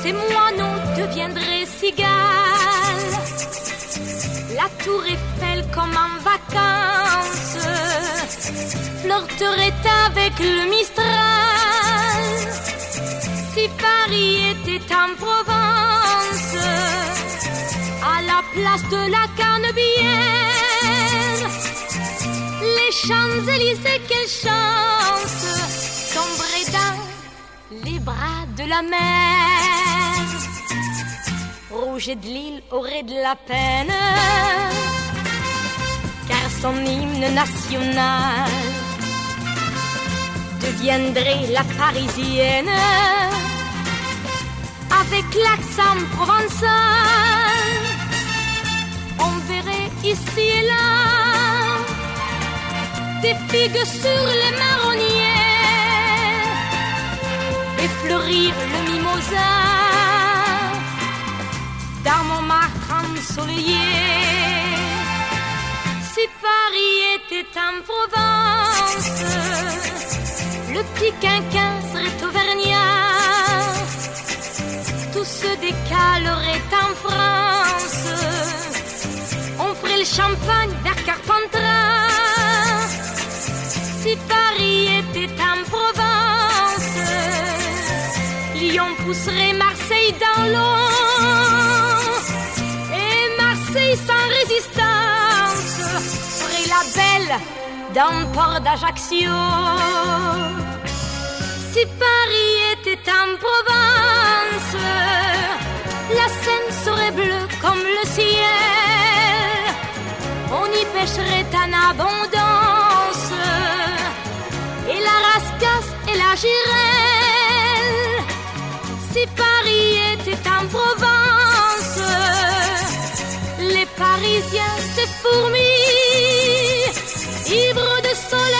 ces moineaux deviendraient cigales. La tour Eiffel comme en vacances flirterait avec le Mistral. Si Paris était en Provence, à la place de la Canebière, les Champs-Élysées, quelle chance, sombrer dans les bras de la mer. Rouget de Lille aurait de la peine, car son hymne national deviendrait la parisienne, avec l'accent provençal. On verrait ici et là des figues sur les marronniers et fleurir le mimosa dans Montmartre ensoleillé. Si Paris était en Provence, le petit quinquin serait auvergnat, tout se décalerait en France, on ferait le champagne vers Carpentras. Si Paris était en Provence, Lyon pousserait Marseille dans l'eau, et Marseille sans résistance ferait la belle dans le port d'Ajaccio. Si Paris était en Provence, la Seine serait bleue comme le ciel, on y pêcherait en abondance, et la rascasse et la girelle. Si Paris était en Provence, les Parisiens, ces fourmis, ivres de soleil